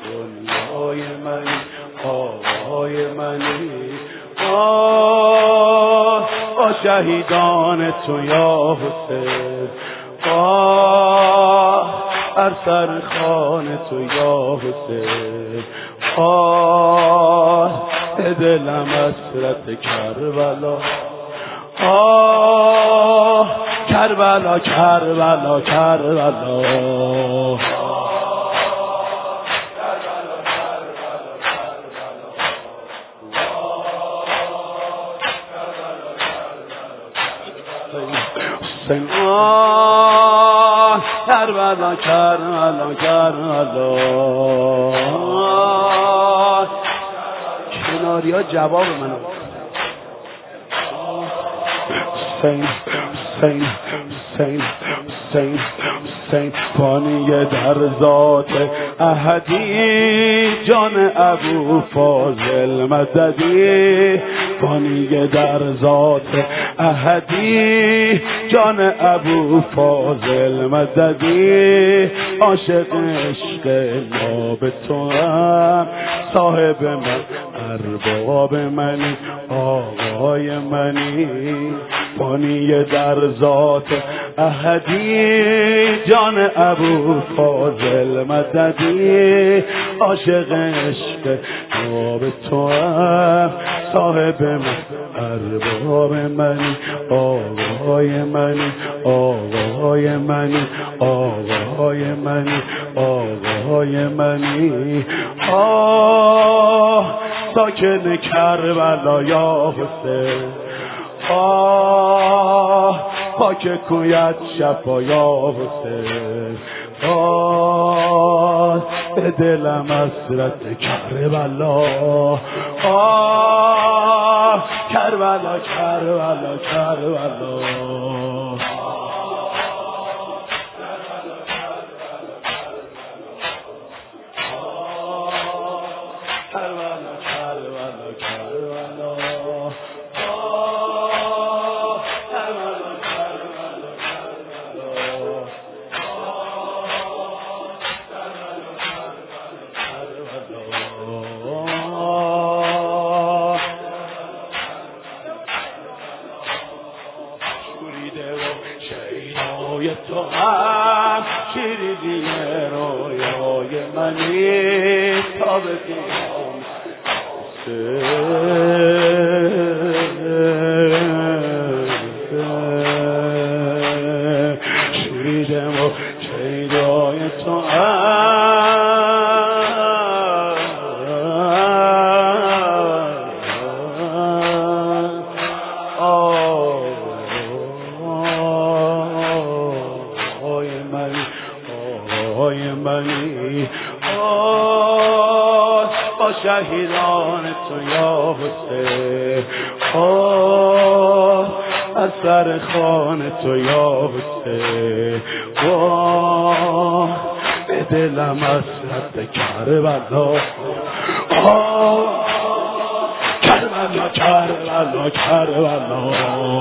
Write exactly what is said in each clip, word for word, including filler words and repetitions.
دنیای منی آقای منی آه با شهیدان تو یا حسین آه بر سر خوان تو یا حسین آه به دلم حسرت کربلا آه کربلا کربلا کربلا حسین آه کربلا کربلا کربلا کناری ها جواب منو حسین حسین حسین حسین حسین پانی در ذات احدی جان ابو فاضل مددی پانی در ذات احدی جان ابو فاضل مددی عاشق عشق ناب تو هم صاحب من ارباب منی آقای منی پانی در ذات احدی جان ابو فاضل مددی عاشق عشق ناب تو هم صاحب من ارباب منی آقای منی آقای منی آقای منی آقای منی آه ساکن کربلا یا حسین آه پاک کویت شفا یا حسین آه به دلم حسرت کربلا آه کربلا کربلا کربلا تو هم شیرینی رویای منی تا به قیام شیریدم و شیدای تو منی آه با شهیدان تو یا حسین آه از سر خوان تو یا حسین آه به دلم حسرت کربلا آه کربلا کربلا کربلا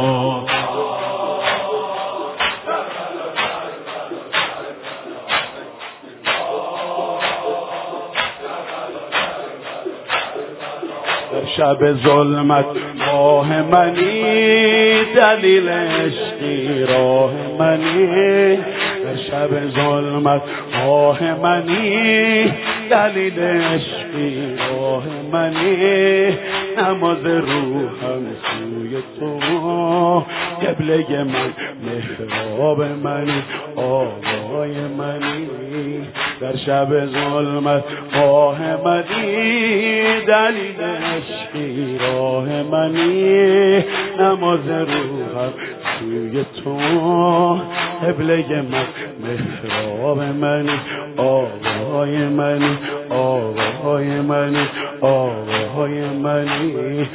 شب ظلمت ماه منی دلیل عشقی راه منی در شب ظلمت ماه منی دلیل عشقی راه منی نماز روحم سوی تو قبله من محراب منی آقای منی در شب ظلمت ماه منی دلیل عشقی راه منی نماز روحم سوی تو قبله من محراب منی آقای منی آقای منی آقای منی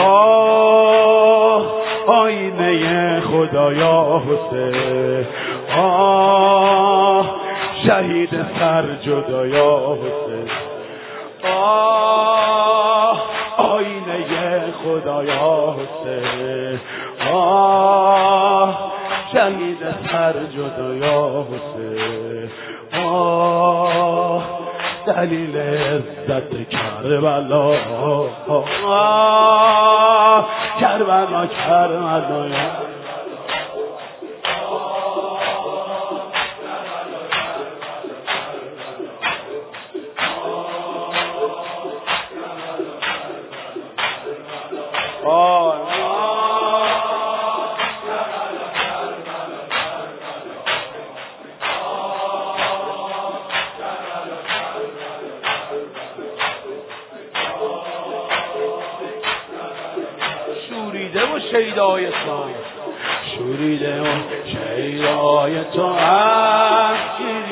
آه آینه خدایا حسین آه شهید سر جدایا حسین آه آینه خدایا حسین آه شهید سر جدایا حسین آه دلیل عزت کربلا کربلا کربلا شوریده و شیدای تو شوریده و شیدای تو